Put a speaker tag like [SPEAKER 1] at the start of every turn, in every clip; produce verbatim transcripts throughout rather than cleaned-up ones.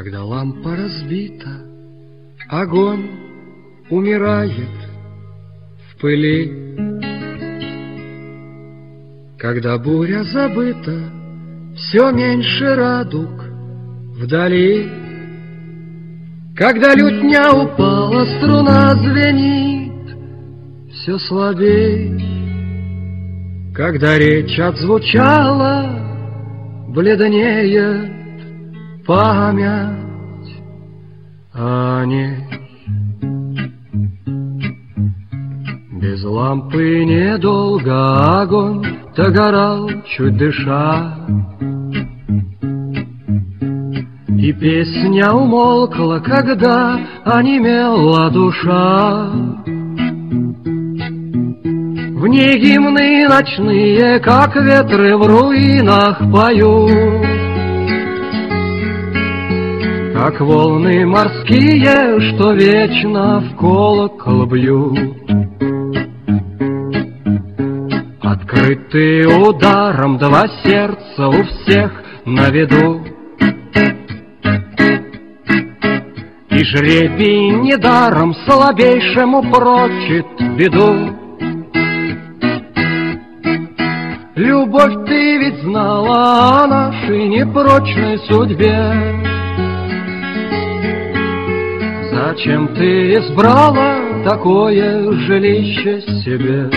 [SPEAKER 1] Когда лампа разбита, огонь умирает в пыли. Когда буря забыта, все меньше радуг вдали. Когда лютня упала, струна звенит все слабей. Когда речь отзвучала, бледнеет память о ней. Без лампы недолго огонь догорал, чуть дыша, и песня умолкла, когда онемела душа. В ней гимны ночные, как ветры в руинах поют, как волны морские, что вечно в колокол бьют. Открытые ударом два сердца у всех на виду, и жребий недаром слабейшему прочит беду. Любовь, ты ведь знала о нашей непрочной судьбе. Зачем ты избрала такое жилище себе?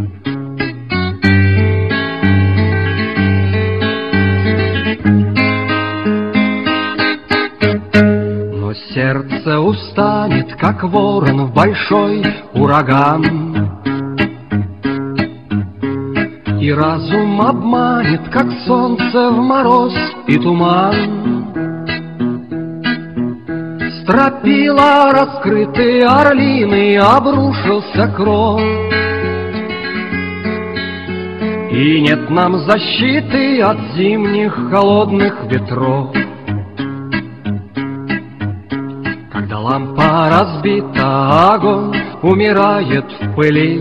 [SPEAKER 1] Но сердце устанет, как ворон в большой ураган, и разум обманет, как солнце в мороз и туман. Стропила раскрытые орлины, обрушился кров, и нет нам защиты от зимних холодных ветров. Когда лампа разбита, огонь умирает в пыли.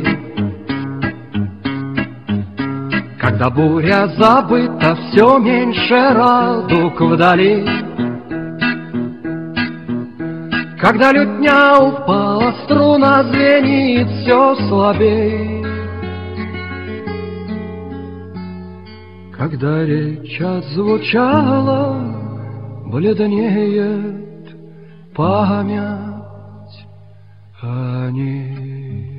[SPEAKER 1] Когда буря забыта, все меньше радуг вдали. Когда лютня упала, струна звенит все слабей. Когда речь отзвучала, бледнеет память о ней.